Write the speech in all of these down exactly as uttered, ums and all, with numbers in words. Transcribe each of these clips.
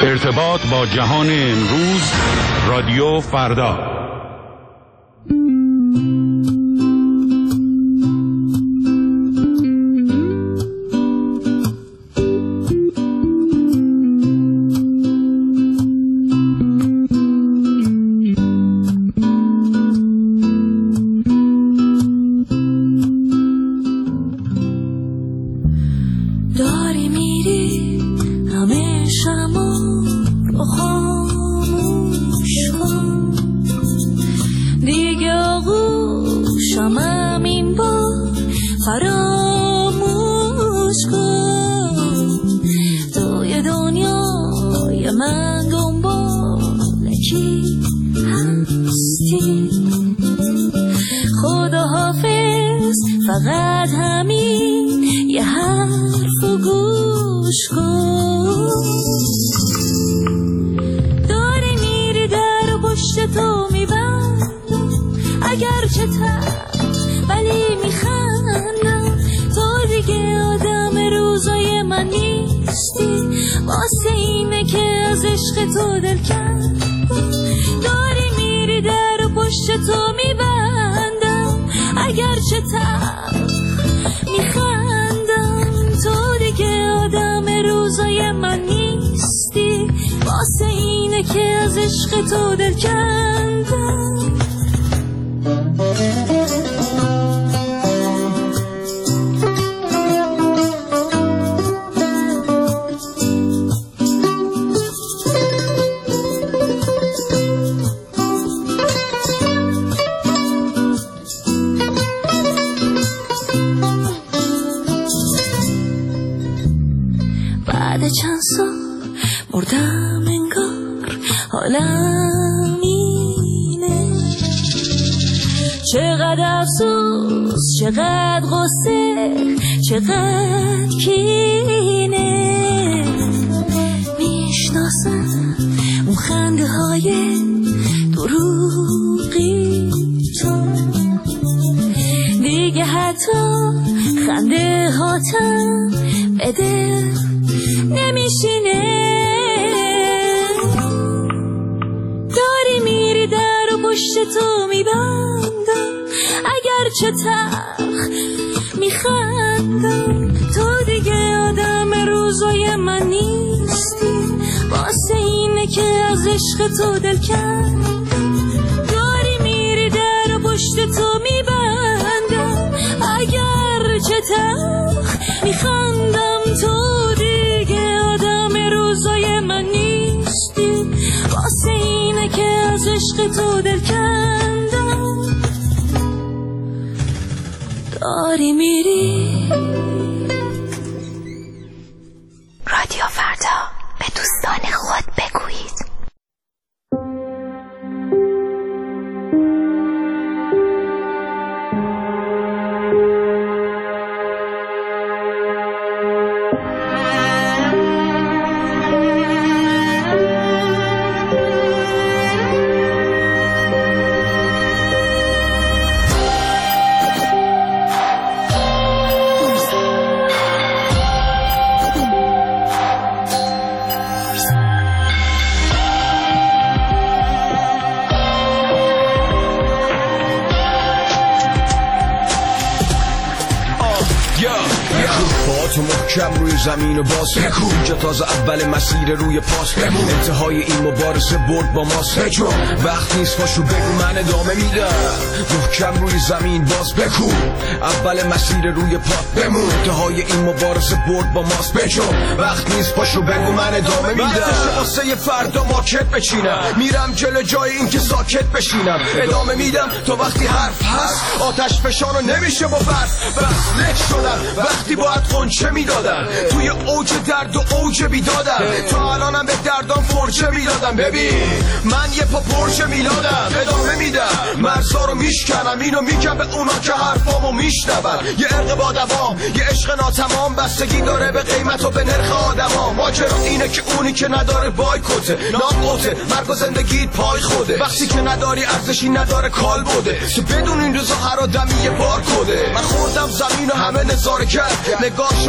ارتباط با جهان امروز، رادیو فردا. فقط همین یه حرف و گوش کن. داری میری در پشت تو میبندم، اگر چه تر ولی میخندم. تو دیگه آدم روزای من نیستی، واسه اینه که از عشق تو دل کندم. داری میری در پشت تو میبندم، اگر چه تر میخندم. تو دیگه آدم روزای من نیستی، واسه اینه که از عشق تو دل کندم. چند سال مردم انگار حالم اینه، چقدر افسوس، چقدر غصه، چقدر کینه. میشناسم اون خنده های دروغی تو، دیگه حتی خنده هاتم بده نمیشینه. داری میری در و پشت تو میبندم، اگر چه تلخ میخندم. تو دیگه آدم روزای من نیستی، واسه اینه که از عشق تو دل کندم. داری میری در و پشت تو میبندم، اگر چه تلخ میخندم. تو دیگه آدم روزای من نیستی، واسه اینه که از عشق تو دل کندم. داری میری. رادیو فردا، به دوستان خود بگویید. تو محکم روی زمین و باز بکو، اینجا تازه اول مسیر روی پاس بمون. انتهای این مبارزه برد با ماست، بجو وقت نیست پاشو بگو من ادامه میدم. محکم روی زمین باز بکو، اول مسیر روی پا بمون. انتهای این مبارزه برد با ماست، بجو وقت نیست پاشو بگو من ادامه میدم. وقتشه واسه یه فردا ماکت بچینم، میرم جلو جای این که ساکت بشینم. ادامه میدم تا وقتی حرف هست، آتش فشانو نمیشه با برف. بس لک شدم وقتی باید قنچه میدادم، توی اوج درد و اوج بیدادم. تا الانم به دردام فرچه میدادم. ببین من یه پا پرچه میلادم، ادامه میدم مرزا رو میشکنم. اینو میگم به اونا که حرفامو میشنون. یه عرق با دوام، یه عشق ناتمام، بستگی داره به قیمت و به نرخ آدما. ماجرا اینه که اونی که نداره بایکوته، ناقوته، مرگ و زندگیت پای خوده. وقتی که نداری ارزشی نداره کال بوده. تو بدون این روزا هر آدمی یه بار کده. من خوردم زمین و همه نظاره کرد، نگاه شادشون به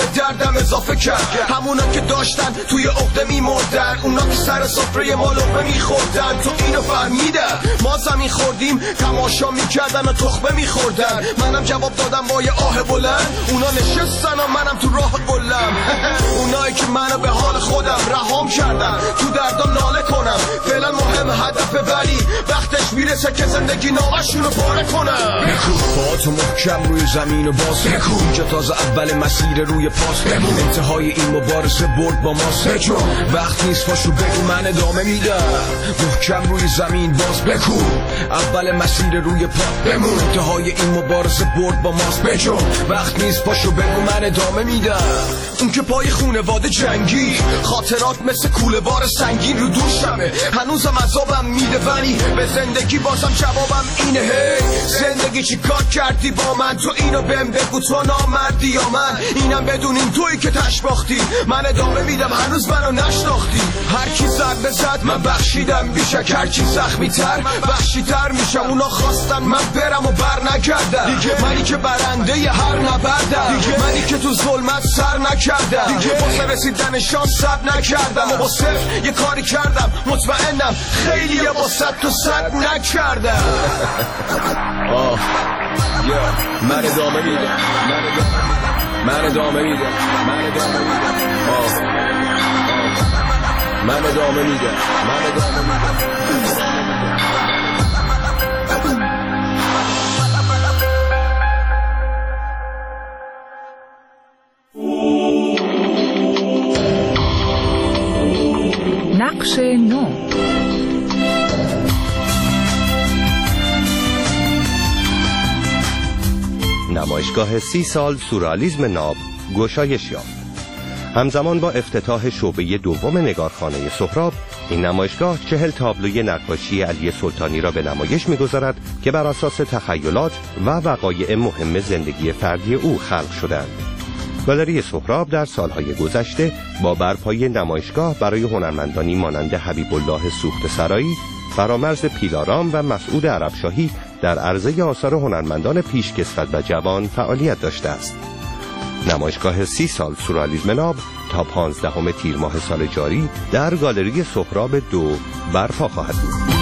به دردم اضافه کرد. همونا که داشتن توی عقده میمردن، اونا که سر سفره ما لقمه میخوردن. تو اینو فهمیدن ما زمین خوردیم، تماشا میکردن و تخمه میخوردن. منم جواب دادم با یه آه بلند، اونا نشستن و منم تو راه گلم. اونایی که منو به حال خودم رهام کردن، تو دردم ناله کنم. فعلا مهم هدف، ولی وقتش میرسه که زندگی نامشونو پاره کنم. بکو پاتو محکم روی زمین و باز بکو، اینجا تازه اول مسیر روی پاس بمون. انتهای این مبارزه برد با ماست. بجو وقت نیست پاشو بگو من ادامه میدم. محکم روی زمین باز بکو، اول مسیر روی پا بمون. انتهای این مبارزه برد با ماست. بجو وقت نیست پاشو بگو من ادامه میدم. اون که پای خونواده جنگی، خاطرات مثل کوله بار سنگین رو دوشمه. هنوزم عذابم میده ولی به زندگی بازم جوابم اینه. هی زندگی چی کار کردی با من؟ تو اینو بهم بگو، تو نامردی یا من؟ اینم بدونین تویی که تشباختی. من ادامه میدم هنوز منو نشناختی. هر کی ضربه زد من بخشیدم بیشک، هر کی زخمی تر وحشی تر میشم. اونا خواستن من برم و بر نگردم دیگه. منی که برنده ی هر نبردم دیگه. منی که تو ظلمت سر نکردم دیگه. واسه رسیدن شانس صبر نکردم و با صفر یه کاری کردم. مطمئنم خیلی یه با صد تو صد نکردم. آه من ادامه میدم، من ادامه میدم، من ادامه میدم، آه من ادامه میدم، من ادامه میدم. نقش نو. نمایشگاه سی سال سورئالیسم ناب گشایش یافت. همزمان با افتتاح شعبه دوم نگارخانه سهراب، این نمایشگاه چهل تابلوی نقاشی علی سلطانی را به نمایش می‌گذارد که بر اساس تخیلات و وقایع مهم زندگی فردی او خلق شدند. گالری سهراب در سالهای گذشته با برپایی نمایشگاه برای هنرمندانی مانند حبیب الله سوخت سرایی، فرامرز پیلارام و مسعود عربشاهی در عرضه آثار هنرمندان پیشکسوت و جوان فعالیت داشته است. نمایشگاه سی سال سورئالیسم ناب تا پانزدهم تیر ماه سال جاری در گالری سهراب دو برپا خواهد بود.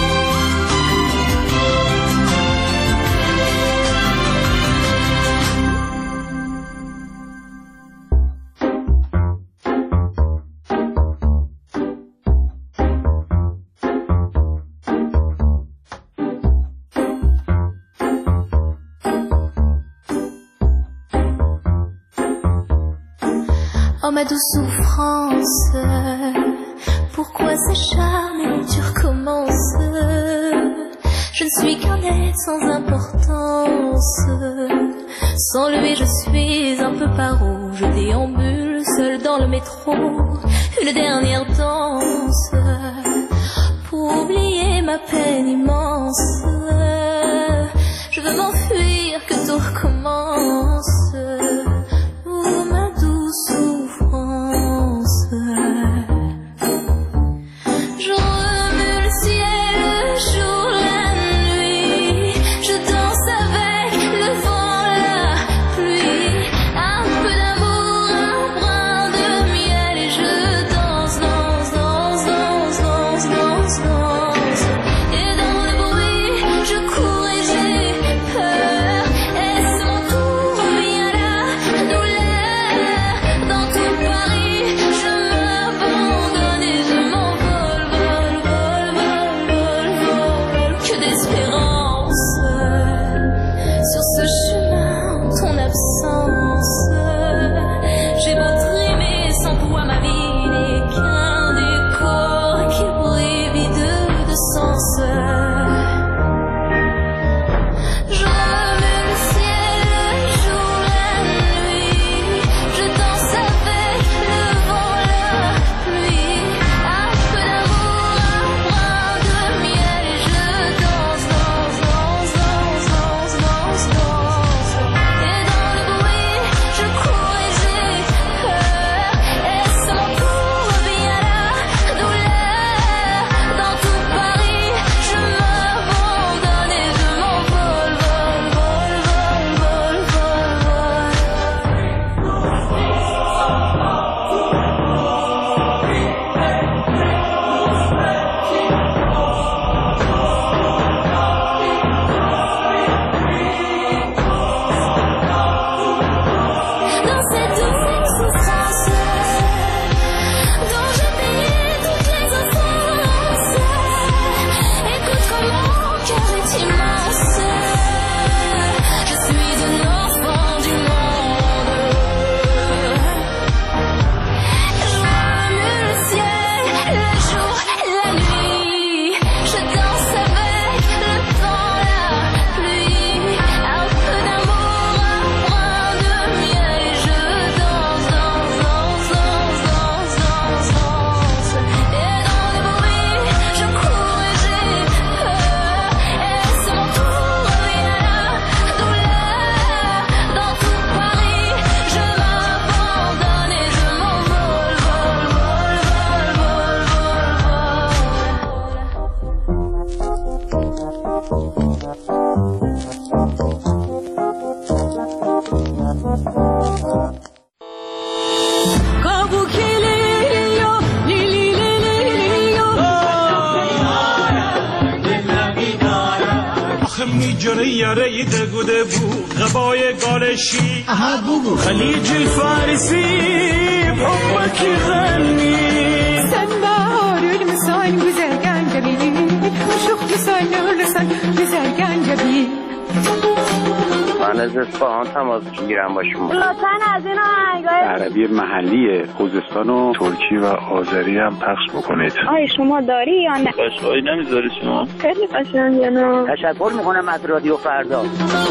Oh ma douce souffrance, pourquoi s'acharner, tu recommences? Je ne suis qu'un être sans importance. Sans lui je suis un peu paro. Je déambule seul dans le métro, une dernière danse pour oublier ma peine immense. Je veux m'enfuir, que tout recommence. Oh ma douce souffrance, je remue le ciel, le jour, la nuit. Je danse avec le vent, la pluie. Un peu d'amour, un brin de miel. Et je danse, danse, danse, danse, danse, danse, danse. Et dans le bruit, je cours et j'ai peur. Est-ce می جونه یاره دگوده بو غبای گالشی خلیج فارسی بحبك غني سنبا هورول مسان güzelgen جبی خوشوق مسان نورسان güzelgen جبی من از اصفهان تماس میگیرم با شما. لطفاً از این آهنگای عربی محلی خوزستان و ترکی و آذری هم پخش بکنید. آی شما داری یا نه؟ قشقایی نمیذاری شما؟ خیلی قشنگه نه. تشکر میکنم از رادیو فردا.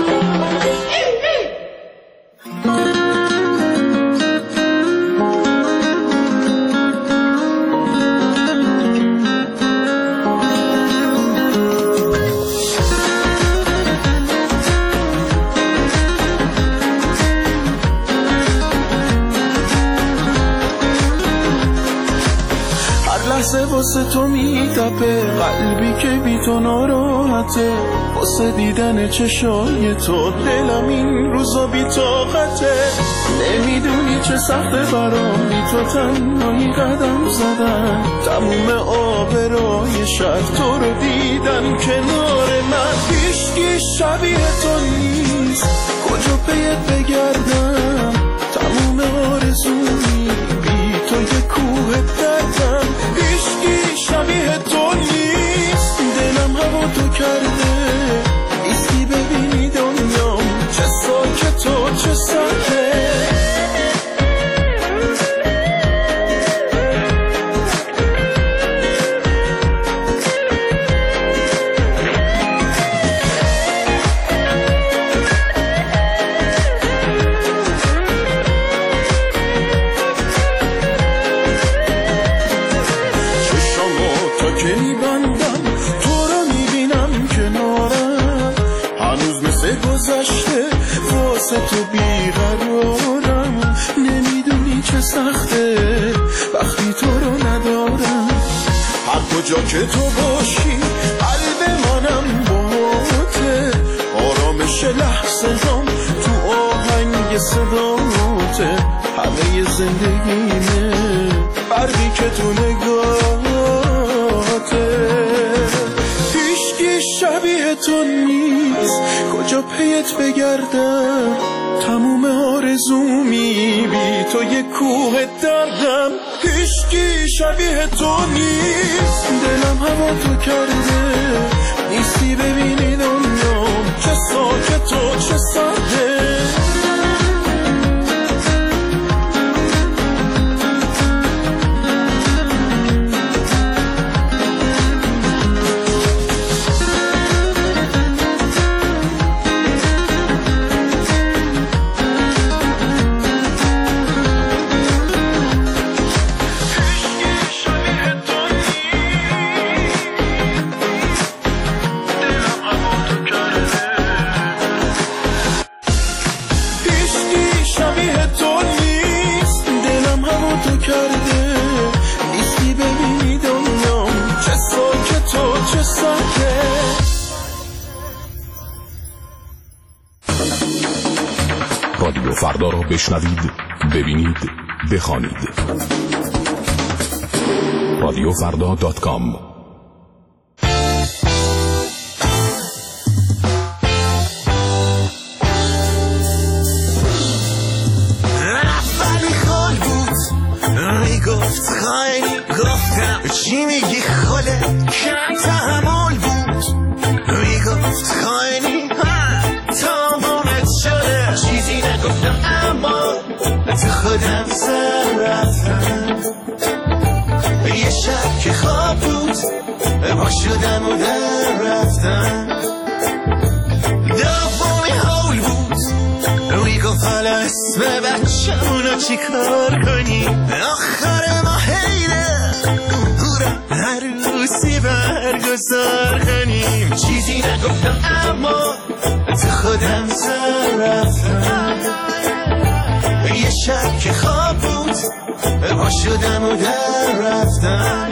لحظه واسه تو میتپه قلبی که بی تو ناراحته واسه دیدن چشای تو دلم این روزا بی طاقته نمیدونی چه سخته برام بی تو تنهایی قدم زدن تموم آبرای شهر تو رو دیدن کنار من هیچکی شبیه تو نیست کجا پیت بگردم تموم آرزومی بی تو یه کوه دردم هیچکی شبیه تو نیست دلم هوا تو کرده ایستی ببینی دنیام چه ساکت و چه سرده تو بیقرارم نمیدونی چه سخته وقتی تو رو ندارم هر کجا که تو باشی قلب منم باته آرامش لحظه هم تو آهنگ صداته همه زندگیمه برقی که تو نگاهته هیچکی شبیه تو نیست کجا پیت بگردم تموم آرزومی بی تو یه کوه دردم هیچکی شبیه تو نیست دلم هوا تو کرده نیستی ببینی دنیام چه ساکت و چه سرده رادیو فردا را بشنوید، ببینید، بخوانید. رادیو فردا دات کام. رفتنی خال بود میگفت خواهی گفتم چی میگی خاله که تحمل بود میگفت خواهی تمامت شده چیزی نگفتم اما تو خودم سر رفتم یه شب که خواب بود با شدم و در رفتم دومی حول بود میگفت حالا اسم بچه‌مونو چی کار کنی آخر ما حیره عروسی برگزار کنیم چیزی نگفتم اما تو خودم سر رفتم یه شب که خواب بود با شدم و در رفتم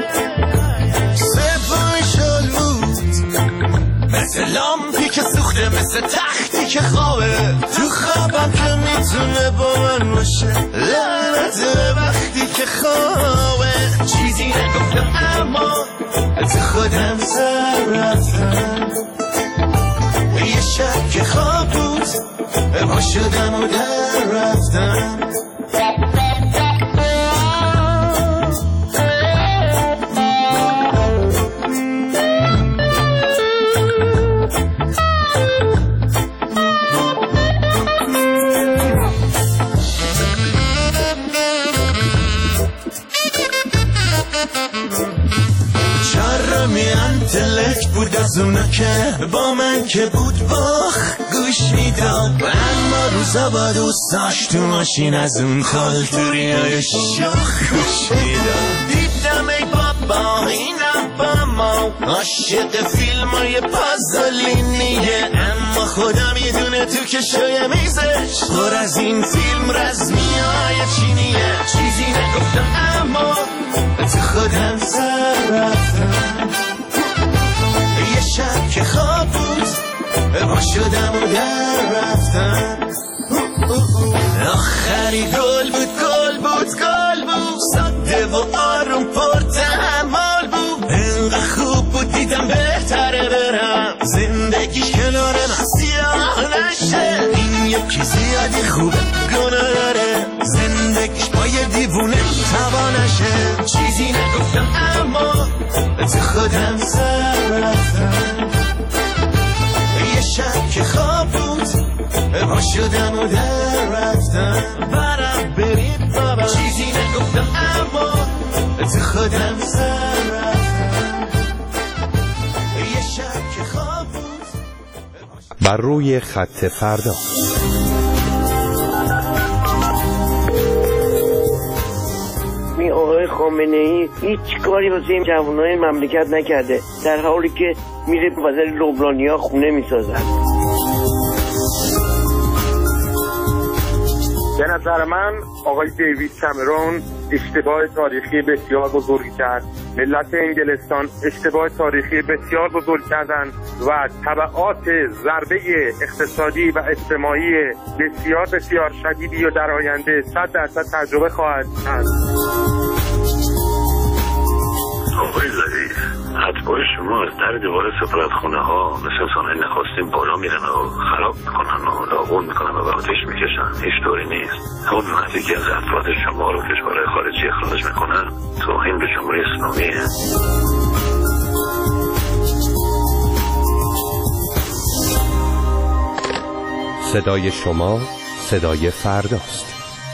سومی شل بود مثل لامپی که سوخته مثل تختی که خوابه تو خوابم که میتونه با من باشه لعنت وقتی که خوابه چیزی نگفتم اما تو خودم سر رفتم شب که خواب بود پا شدم و در رفتم انتلکت بود از اونا که با من که بود باخ گوش میداد اما روزا با دوستاش تو ماشین از اون خالتوری های شاخ گوش میداد دیدم ای بابا اینم با ما عاشق فیلم های پازولینیه اما خدا میدونه تو کشای میزش پر از این فیلم رزمی های چینیه چیزی نگفتم اما تو خودم سر رفتم یه شب که خواب بود پا شدم و در رفتم آخری گل بود گل بود گل بود ساده و آروم پر تحمل بود اینقدر خوب بود دیدم بهتره برم زندگیش کنار من سیاه نشه این یکی زیادی خوبه گناه داره زندگیش با یه دیوونه تبا نشه چیزی نگفتم اما تو خودم سر رفتم یه شب که خواب بود پا شدم و در رفتم برم برید بابا چیزی نگفتم اما تو خودم سر رفتم یه شب که خواب بود بر روی خط فردا. این آقای خامنه ای هیچ کاری واسه این جوانای مملکت نکرده در حالی که میره وزیر لبنانیا خونه میسازن. به نظر من آقای دیوید کامرون اشتباه تاریخی بسیار بزرگی کرد. ملت انگلستان اشتباه تاریخی بسیار بزرگ کردن و تبعات ضربه اقتصادی و اجتماعی بسیار بسیار شدیدی و در آینده صد درصد تجربه خواهد کرد. آقای ظریف، اتباع شما از در دیوار سفارتخونه ها مثل انسان‌های نخواستیم بالا میرن و خراب میکنن و داغون میکنن و آتش میکشن. هیچ طوری نیست. همون وقتی که از افراد شما رو کشورهای خارجی اخراج میکنن توهین به جمهوری اسلامیه. صدای شما صدای فرداست.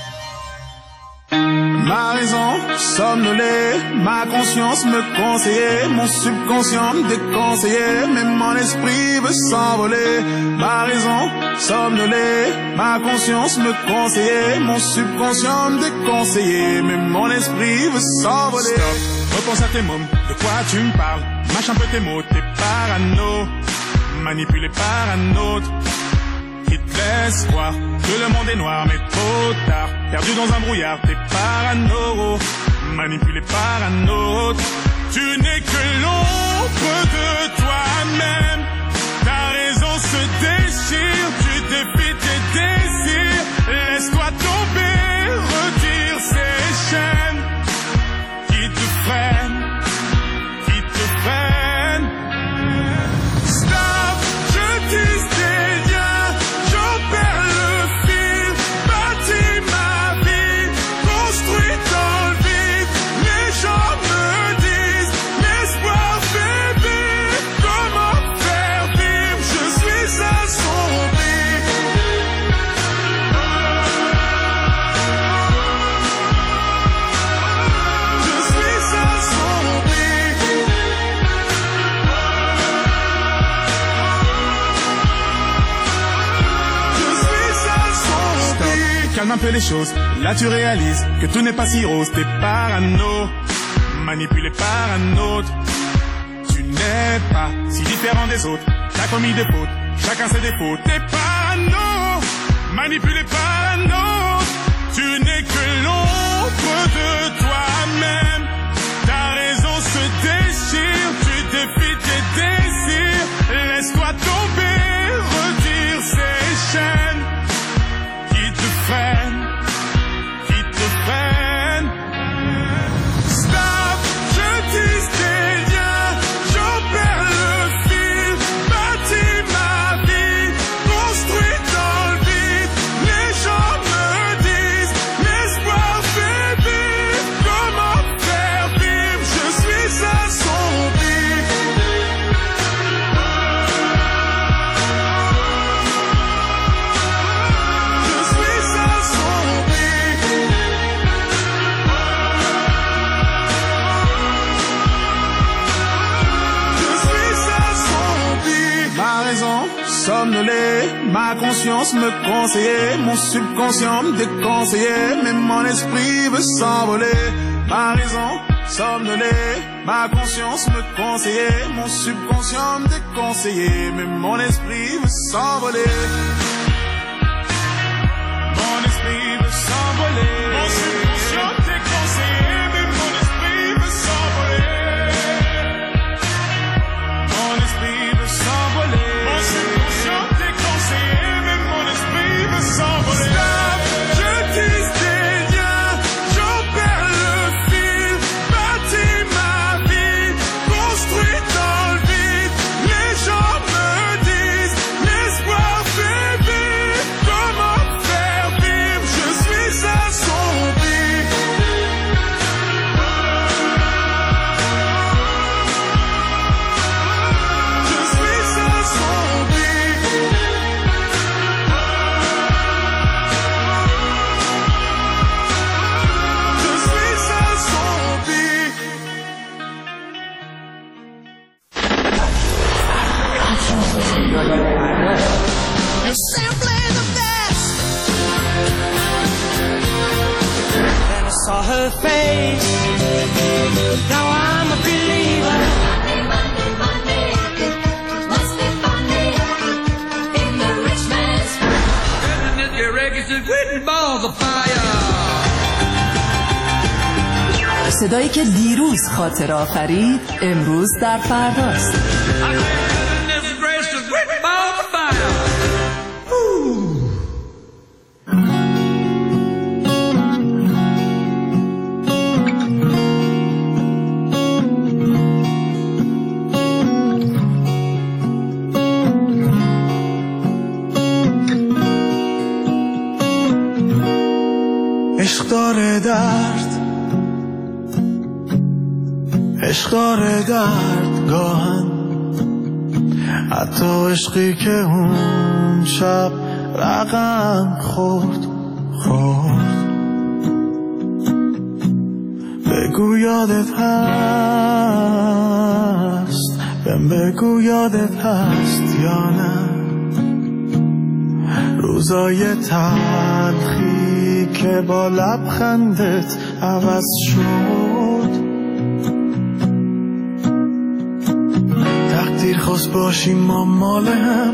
Ma raison somnolait, ma conscience me conseillait, mon subconscient me déconseillait, mais mon esprit veut s'envoler. Ma raison somnolait, ma conscience me conseillait, mon subconscient me déconseillait, mais mon esprit veut s'envoler. Stop, repense à tes mômes, de quoi tu me parles? Mâche un peu tes mots, t'es parano, manipulé par un autre. Qui te laisse croire que le monde est noir mais trop tard. Perdu dans un brouillard, t'es parano, manipulé par un autre. Tu n'es que l'ombre de toi-même. Ta raison se déchire, tu défies tes désirs. Laisse-toi tomber, retire ces chaînes qui te freinent, qui te freinent. Stop, je dis des liens. Calme un peu les choses, là tu réalises que tout n'est pas si rose. T'es parano, manipulé par un autre. Tu n'es pas si différent des autres. T'as commis des fautes, chacun ses défauts. T'es parano, manipulé par un autre. Tu n'es que l'ombre de toi-même. Ta raison se déchire, tu défies tes désirs. Laisse-toi tomber, retire ces chaînes qui te freinent, qui te freinent. Stop, je tisse des liens, j'en perds le fil. Bâtis ma vie, somnolé, ma conscience me conseillait, mon subconscient me déconseillait, mais mon esprit veut s'envoler. Ma raison somnolé, ma conscience me conseillait, mon subconscient me déconseillait, mais mon esprit veut s'envoler. Mon esprit veut s'envoler. Mon subconscient me déconseillait, mais mon esprit veut s'envoler. Mon esprit veut s'envoler. Mon subconscient me déconseillait, mais mon esprit veut s'envoler. Stop, je tisse des liens, j'en perds le fil, bâtis ma vie, construit dans le vide. Les gens me disent, l'espoir fait vivre, comment faire vivre, je suis assombri. Je suis assombri. Je suis assombri. You're simply the best. Then I saw her face. Now I'm a believer. Money, money, money. It must be funny in the rich man's balls of fire. صدایی که دیروز خاطر آفرید امروز در فرداست. عشق داره درد، عشق داره درد گاهن، حتی عشقی که اون شب رقم خورد خورد. بگو یادت هست، بهم بگو یادت هست یا نه، روزای تلخی که با لبخندت عوض شد. تقدیر خواست باشیم ما مال هم،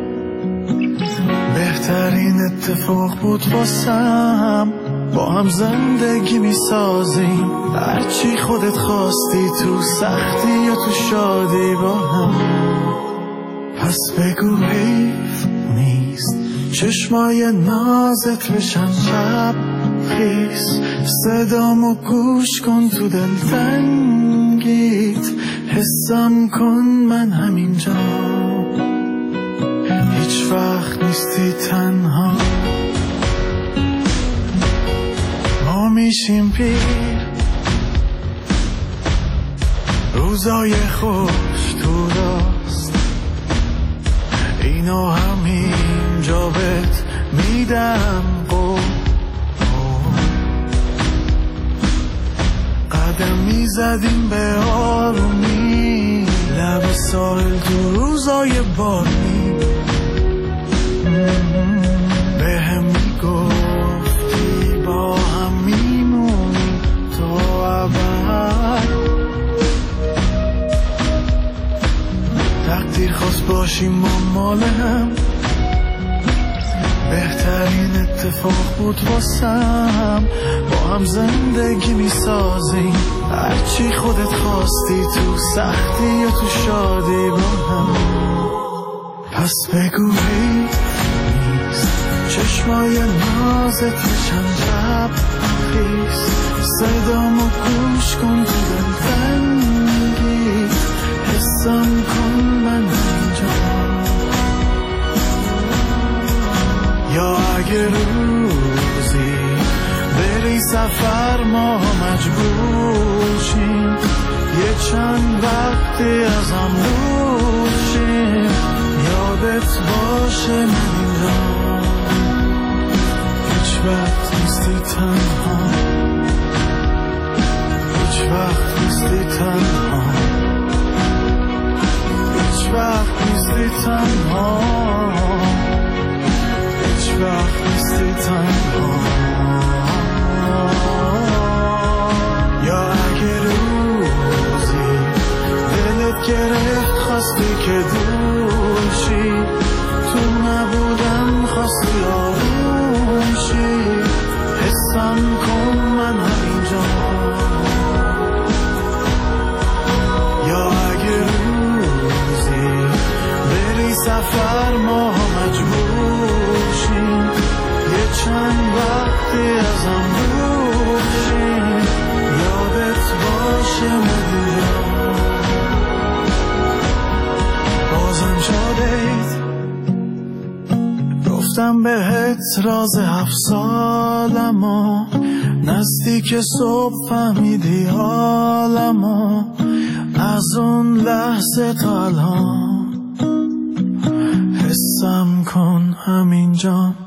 بهترین اتفاق بود واسم، با هم زندگی می سازیم، هرچی خودت خواستی تو سختی یا تو شادی با هم. پس بگو حیف نیست چشمای نازت بشن شب خیس، صدامو گوش کن تو دل تنگیت، حسم کن من همینجا، هیچ وقت نیستی تنها. ما میشیم پیر، روزای خوش تو راست، اینو همینجا بهت میدم قول. قدم میزدیم به آرومی لب ساحل تو روزای بارونی، به هم میگفتی با هم میمونیم تا ابد. تقدیر خواست باشیم ما مال هم، بهترین اتفاق بود واسم، با هم زندگی میسازیم، هرچی خودت خواستی تو سختی یا تو شادی با هم. پس بگو حیف نیست چشمای نازت بشن شب خیس، صدامو گوش کن تو دل تنگی، حسم کن من اینجا. یا اگه روزی بری سفر ما مجبور شیم، یه چند وقتی از هم دور شیم، یادت باشه من اینجا، هیچ وقت نیستی تنها، هیچ وقت نیستی تنها، هیچ وقت نیستی نیستی تنها، هیچ وقت نیستی تنها. یا اگه روزی دلت گرفت خواستی که دور شی، تو نبودم خواستی آروم شی، حسم کن من همینجا. یا اگه روزی بری سفر ما مجبور شیم، یه چند وقتی ازم دور شیم، یادت باشه مدیرم بازم شادیت. گفتم بهت راز هفت سالمو، نزدیک صبح فهمیدی حالمو، از اون لحظه تا الان حسم کن همینجا.